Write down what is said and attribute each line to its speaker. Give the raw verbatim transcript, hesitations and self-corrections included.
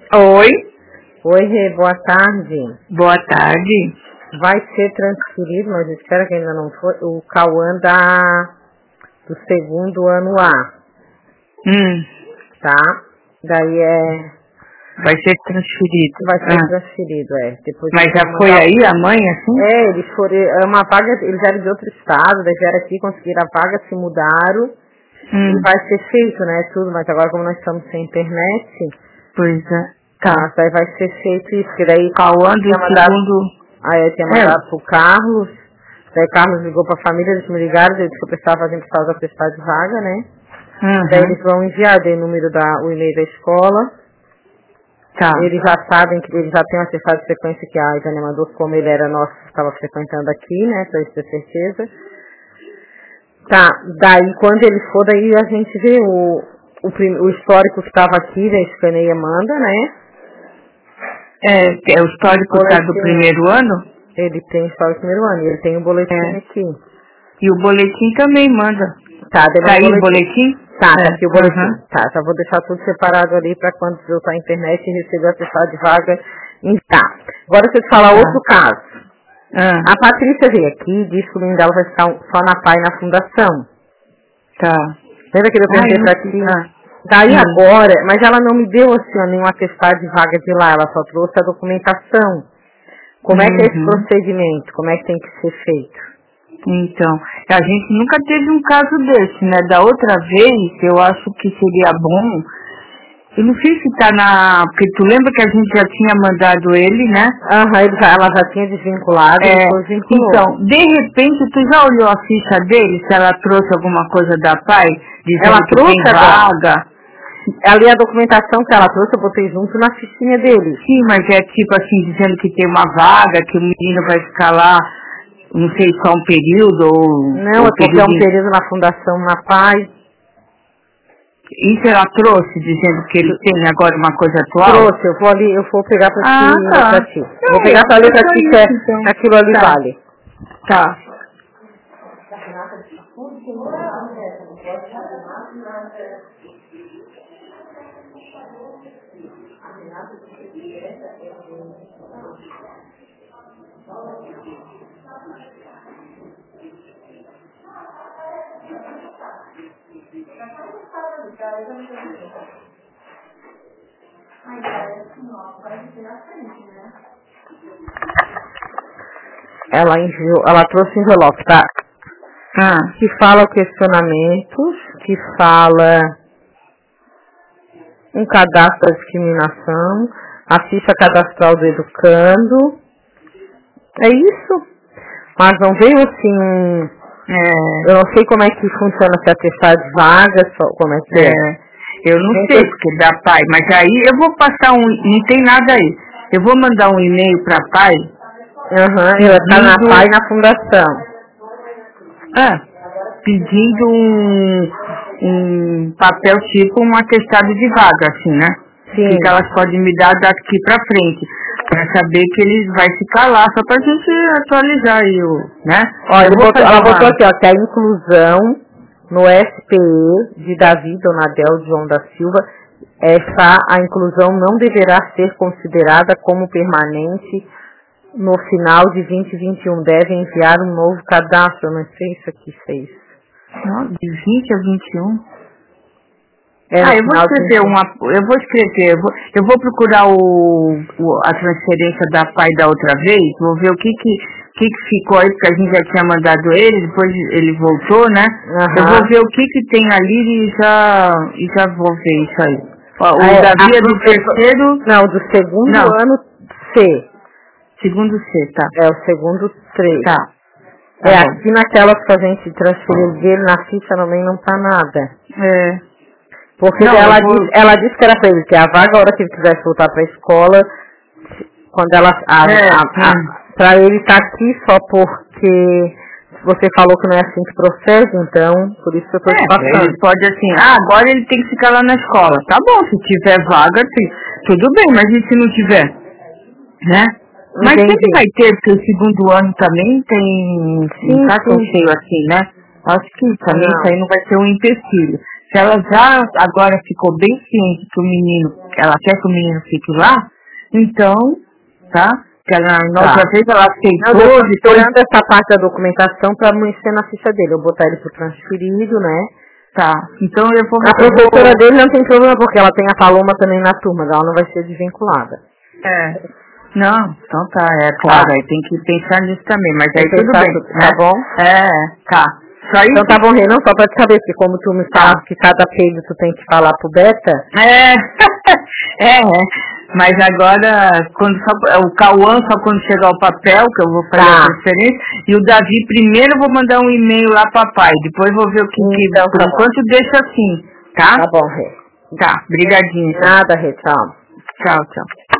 Speaker 1: Oi.
Speaker 2: Oi, Rê, boa tarde.
Speaker 1: Boa tarde.
Speaker 2: Vai ser transferido, mas espero que ainda não foi, o Cauã da, do segundo ano A.
Speaker 1: Hum.
Speaker 2: Tá? Daí é...
Speaker 1: Vai ser transferido.
Speaker 2: Vai ser
Speaker 1: ah.
Speaker 2: transferido, é. Depois
Speaker 1: mas já foi aí a mãe, assim?
Speaker 2: É, eles foram, é uma vaga, eles eram de outro estado, daí vieram aqui, conseguiram a vaga, se mudaram.
Speaker 1: Hum.
Speaker 2: E vai ser feito, né, tudo, mas agora como nós estamos sem internet...
Speaker 1: Pois é. Tá.
Speaker 2: Mas daí vai ser feito isso, que daí...
Speaker 1: Cauã do
Speaker 2: mandado,
Speaker 1: segundo...
Speaker 2: Aí eu tinha mandado é. pro Carlos, daí o Carlos ligou pra família, eles me ligaram, ele disse que eu precisava fazer por causa da prestar de vaga, né?
Speaker 1: Uhum.
Speaker 2: Daí eles vão enviar, dei o número da, o e-mail da escola.
Speaker 1: Tá.
Speaker 2: Eles já sabem que eles já têm uma certidão de frequência que a Jane mandou, como ele era nosso, estava frequentando aqui, né, pra eles terem certeza. Tá, daí quando ele for, daí a gente vê o, o, prim, o histórico que estava aqui, da escaneia manda, né?
Speaker 1: É, é o histórico tá do primeiro ano?
Speaker 2: Ele tem o histórico do primeiro ano, ele tem o boletim é. aqui.
Speaker 1: E o boletim também manda.
Speaker 2: Tá,
Speaker 1: tá aí o boletim?
Speaker 2: Tá, tá é. aqui o boletim.
Speaker 1: Uhum.
Speaker 2: Tá, já vou deixar tudo separado ali pra quando eu estar na internet e receber a atestado de vaga. Tá. Agora deixa eu te falar uhum. outro caso.
Speaker 1: Uhum.
Speaker 2: A Patrícia veio aqui e disse que o menino dela vai ficar só na P A I na fundação.
Speaker 1: Tá.
Speaker 2: Lembra que eu perguntei pra ti? Ah. Daí hum. agora, mas ela não me deu assim, nenhum atestado de vaga de lá, ela só trouxe a documentação. Como uhum. é que é esse procedimento? Como é que tem que ser feito?
Speaker 1: Então, a gente nunca teve um caso desse, né? Da outra vez, eu acho que seria bom, eu não sei se tá na... Porque tu lembra que a gente já tinha mandado ele, né?
Speaker 2: Aham, uhum, ela já tinha desvinculado,
Speaker 1: é,
Speaker 2: depois vinculou.
Speaker 1: Então, de repente, tu já olhou a ficha dele, se ela trouxe alguma coisa da P A I, dizendo
Speaker 2: ela
Speaker 1: que
Speaker 2: trouxe
Speaker 1: tem vaga?
Speaker 2: Ali a documentação que ela trouxe, eu botei junto na fichinha dele.
Speaker 1: Sim, mas é tipo assim, dizendo que tem uma vaga, que o menino vai ficar lá, não sei, só um período ou...
Speaker 2: Não,
Speaker 1: ou
Speaker 2: é porque é um período na fundação na P A I.
Speaker 1: Isso ela trouxe, dizendo que ele tem agora uma coisa atual?
Speaker 2: Trouxe, eu vou ali, eu vou pegar pra
Speaker 1: ah,
Speaker 2: ti,
Speaker 1: tá.
Speaker 2: pra ti.
Speaker 1: É,
Speaker 2: vou pegar pra ler pra ti, que é, então. aquilo ali
Speaker 1: tá.
Speaker 2: vale.
Speaker 1: Tá.
Speaker 2: Ela enviou, ela trouxe envelope, tá?
Speaker 1: Ah.
Speaker 2: Que fala questionamentos, que fala um cadastro da discriminação, a ficha cadastral do educando. É isso. Mas não veio assim, é, eu não sei como é que funciona se atestar de vaga, só, como é que é.
Speaker 1: é. Eu não Gente, sei, porque da P A I, mas aí eu vou passar um, não tem nada aí. Eu vou mandar um e-mail pra P A I.
Speaker 2: Aham, uhum, ela tá na P A I na fundação.
Speaker 1: Ah, pedindo um, um papel tipo um atestado de vaga, assim, né?
Speaker 2: Sim.
Speaker 1: Que elas podem me dar daqui pra frente. Pra saber que ele vai ficar lá, só pra gente atualizar aí, o, né?
Speaker 2: Olha, botou, ela uma... botou aqui, ó, que a inclusão no S P E de Davi Donadel João da Silva, essa, a inclusão não deverá ser considerada como permanente no final de vinte e vinte e um. Deve enviar um novo cadastro, eu não sei se aqui fez.
Speaker 1: Não, de vinte a vinte e um?
Speaker 2: É,
Speaker 1: ah, eu vou escrever uma, eu vou escrever, eu vou, eu vou procurar o, o, a transferência da P A I da outra vez, vou ver o que que, que que ficou aí, porque a gente já tinha mandado ele, depois ele voltou, né? Uhum. Eu vou ver o que que tem ali e já, e já vou ver isso aí. Ó, o é, Davi é do terceiro...
Speaker 2: Não, do segundo não. ano C.
Speaker 1: Segundo C, tá.
Speaker 2: É, o segundo três.
Speaker 1: Tá.
Speaker 2: tá é, bom. Aqui naquelas que a gente transferiu dele, na ficha também não tá nada.
Speaker 1: É.
Speaker 2: Porque
Speaker 1: não,
Speaker 2: ela,
Speaker 1: vou...
Speaker 2: disse, ela disse que era pra ele, que a vaga, a hora que ele quisesse voltar pra escola, quando ela... A,
Speaker 1: é,
Speaker 2: a, a, pra ele estar tá aqui só porque você falou que não é assim que procede, então, por isso que eu tô te
Speaker 1: é,
Speaker 2: passando.
Speaker 1: Ele pode assim, ah, agora ele tem que ficar lá na escola. Tá bom, se tiver vaga, tudo bem, mas e se não tiver? Né? Mas
Speaker 2: Entendi.
Speaker 1: sempre vai ter, porque o segundo ano também tem...
Speaker 2: Sim,
Speaker 1: não tá tão
Speaker 2: sim.
Speaker 1: cheio assim, né? Acho que também não. Isso aí não vai ser um empecilho. Se ela já agora ficou bem ciente que o menino, ela quer que o menino fique lá, então, tá? Que ela, na outra
Speaker 2: tá.
Speaker 1: vez ela aceitou.
Speaker 2: Eu estou esperando essa parte da documentação para mexer na ficha dele. Eu botar ele pro transferido, né?
Speaker 1: Tá, então eu vou...
Speaker 2: A professora dele não tem problema, porque ela tem a Paloma também na turma, ela não vai ser desvinculada.
Speaker 1: É, não, então tá, é claro,
Speaker 2: tá.
Speaker 1: aí tem que pensar nisso também, mas aí
Speaker 2: tem
Speaker 1: tudo bem,
Speaker 2: tudo,
Speaker 1: né?
Speaker 2: Tá bom?
Speaker 1: É, tá. Só isso?
Speaker 2: Então tá bom, Rei, não só pra te saber, que como tu me fala que cada peido tu tem que falar pro Beta...
Speaker 1: É, é, é. Mas agora, quando só, o Cauã só quando chegar o papel, que eu vou fazer tá. a transferência, e o Davi primeiro eu vou mandar um e-mail lá pro papai, depois vou ver o que, então, que por tá enquanto bom. Deixa assim, tá?
Speaker 2: Tá bom, Rei.
Speaker 1: Tá, brigadinho.
Speaker 2: Nada, Rei, tchau.
Speaker 1: Tchau, tchau.